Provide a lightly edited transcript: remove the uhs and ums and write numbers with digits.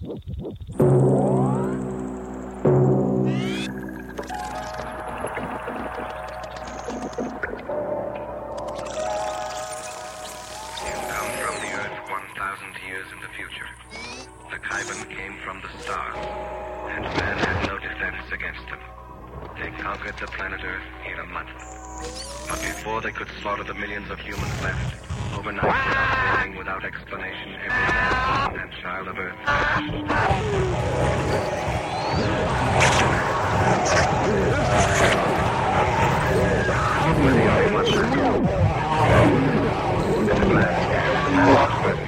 Years in the future. The Kaiban came from the stars, and man had no defense against them. They conquered the planet Earth in a month. But before they could slaughter the millions of humans left, overnight, without warning, without explanation, every man, woman, and child of Earth perished. At last,